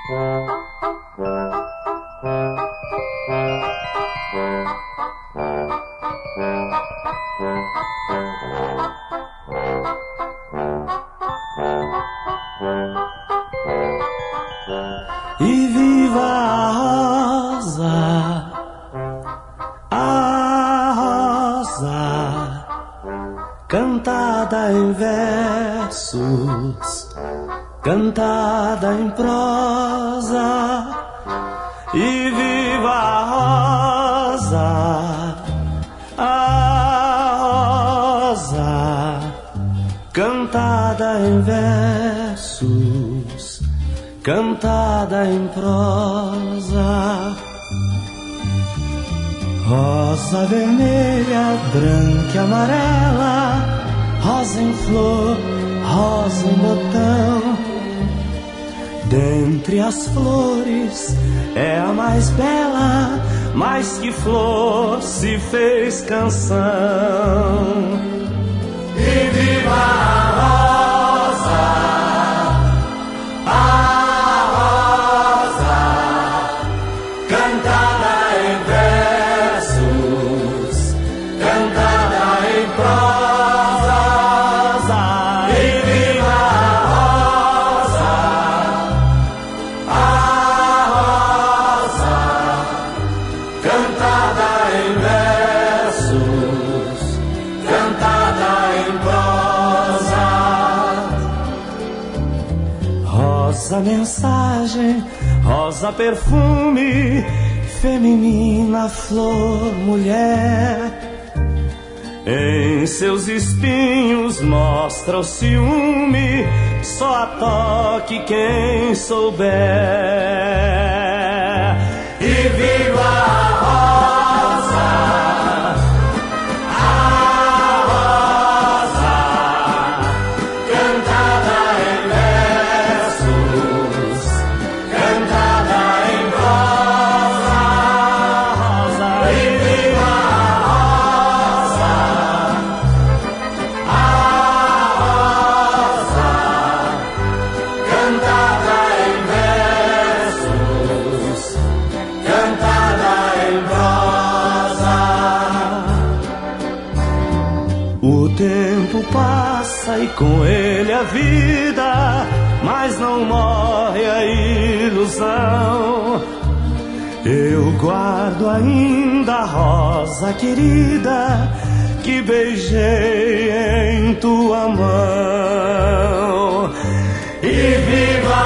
E viva a rosa, cantada em versos, cantada em prosa. E viva a rosa, cantada em versos, cantada em prosa. Rosa vermelha, branca e amarela, rosa em flor, rosa em botão. Dentre as flores é a mais bela, mais que flor se fez canção. E viva a rosa, cantada em versos, cantada em prosa. E viva a rosa, cantada em versos, cantada em prosa. Rosa mensagem, rosa perfume, feminina flor mulher. Em seus espinhos mostra o ciúme, só a toque quem souber. E viva a rosa, cantada em versos, cantada em prosa. E viva a rosa, cantada em versos, cantada em prosa. O tempo passa e com ele a vida, mas não morre a ilusão. Eu guardo ainda a rosa querida que beijei em tua mão. E viva